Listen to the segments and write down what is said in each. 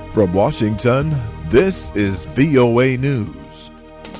From Washington, this is VOA News.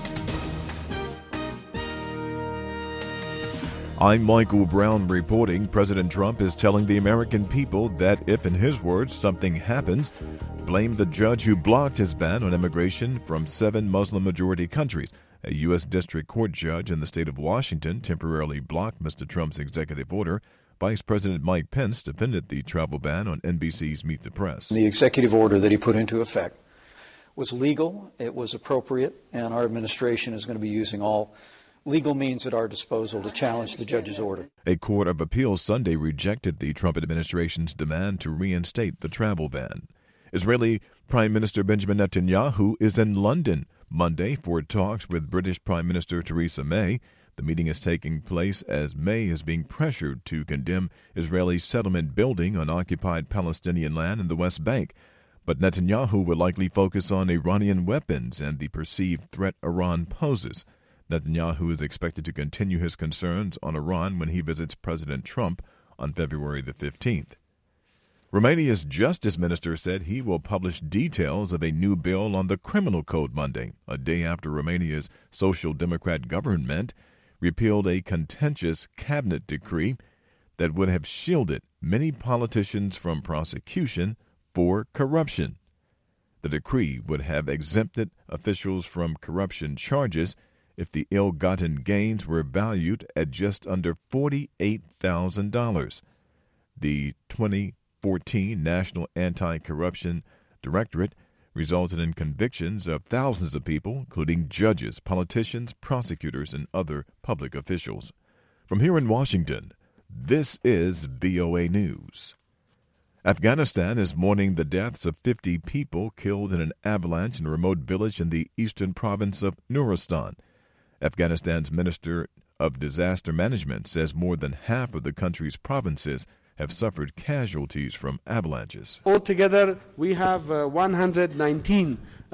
I'm Michael Brown reporting. President Trump is telling the American people that if, in his words, something happens, blame the judge who blocked his ban on immigration from 7 Muslim-majority countries. A U.S. District Court judge in the state of Washington temporarily blocked Mr. Trump's executive order. Vice President Mike Pence defended the travel ban on NBC's Meet the Press. The executive order that he put into effect was legal, it was appropriate, and our administration is going to be using all legal means at our disposal to challenge the judge's order. A court of appeals Sunday rejected the Trump administration's demand to reinstate the travel ban. Israeli Prime Minister Benjamin Netanyahu is in London Monday for talks with British Prime Minister Theresa May. The meeting is taking place as May is being pressured to condemn Israeli settlement building on occupied Palestinian land in the West Bank. But Netanyahu will likely focus on Iranian weapons and the perceived threat Iran poses. Netanyahu is expected to continue his concerns on Iran when he visits President Trump on February the 15th. Romania's justice minister said he will publish details of a new bill on the criminal code Monday, a day after Romania's Social Democrat government repealed a contentious cabinet decree that would have shielded many politicians from prosecution for corruption. The decree would have exempted officials from corruption charges if the ill-gotten gains were valued at just under $48,000. The 2014 National Anti-Corruption Directorate resulted in convictions of thousands of people, including judges, politicians, prosecutors, and other public officials. From here in Washington, this is VOA News. Afghanistan is mourning the deaths of 50 people killed in an avalanche in a remote village in the eastern province of Nuristan. Afghanistan's Minister of Disaster Management says more than half of the country's provinces have suffered casualties from avalanches. Altogether, we have 119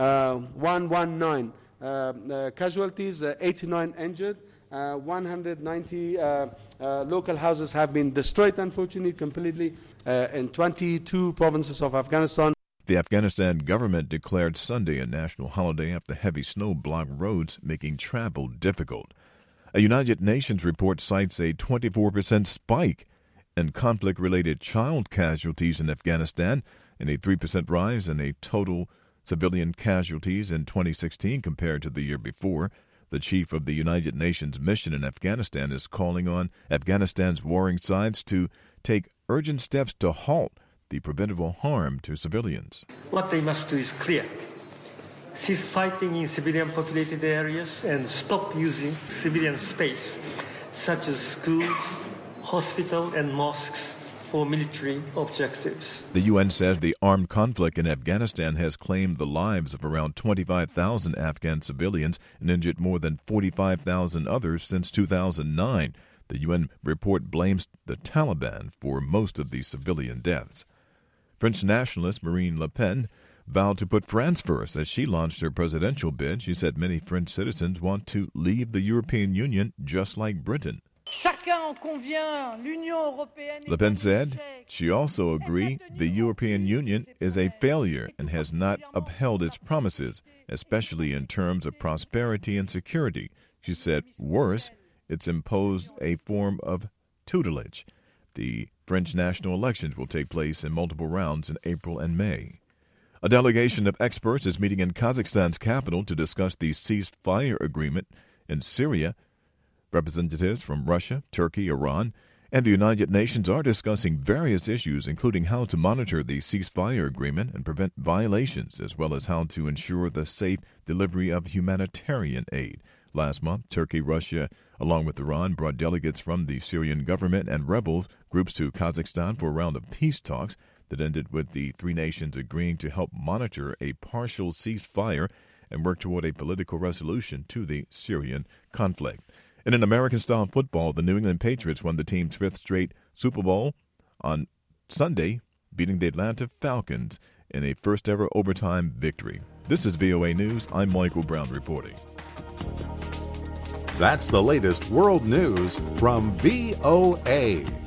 casualties, 89 injured. 190 local houses have been destroyed, unfortunately, completely in 22 provinces of Afghanistan. The Afghanistan government declared Sunday a national holiday after heavy snow blocked roads, making travel difficult. A United Nations report cites a 24% spike in conflict-related child casualties in Afghanistan and a 3% rise in total civilian casualties in 2016 compared to the year before. The chief of the United Nations mission in Afghanistan is calling on Afghanistan's warring sides to take urgent steps to halt the preventable harm to civilians. What they must do is clear. Cease fighting in civilian populated areas and stop using civilian space, such as schools, hospitals, and mosques for military objectives. The UN says the armed conflict in Afghanistan has claimed the lives of around 25,000 Afghan civilians and injured more than 45,000 others since 2009. The UN report blames the Taliban for most of the civilian deaths. French nationalist Marine Le Pen vowed to put France first as she launched her presidential bid. She said many French citizens want to leave the European Union just like Britain. Le Pen said she also agreed the European Union is a failure and has not upheld its promises, especially in terms of prosperity and security. She said, worse, it's imposed a form of tutelage. The French national elections will take place in multiple rounds in April and May. A delegation of experts is meeting in Kazakhstan's capital to discuss the ceasefire agreement in Syria. Representatives from Russia, Turkey, Iran, and the United Nations are discussing various issues, including how to monitor the ceasefire agreement and prevent violations, as well as how to ensure the safe delivery of humanitarian aid. Last month, Turkey, Russia, along with Iran, brought delegates from the Syrian government and rebel groups to Kazakhstan for a round of peace talks that ended with the three nations agreeing to help monitor a partial ceasefire and work toward a political resolution to the Syrian conflict. And in American-style football, the New England Patriots won the team's 5th straight Super Bowl on Sunday, beating the Atlanta Falcons in a first-ever overtime victory. This is VOA News. I'm Michael Brown reporting. That's the latest world news from VOA.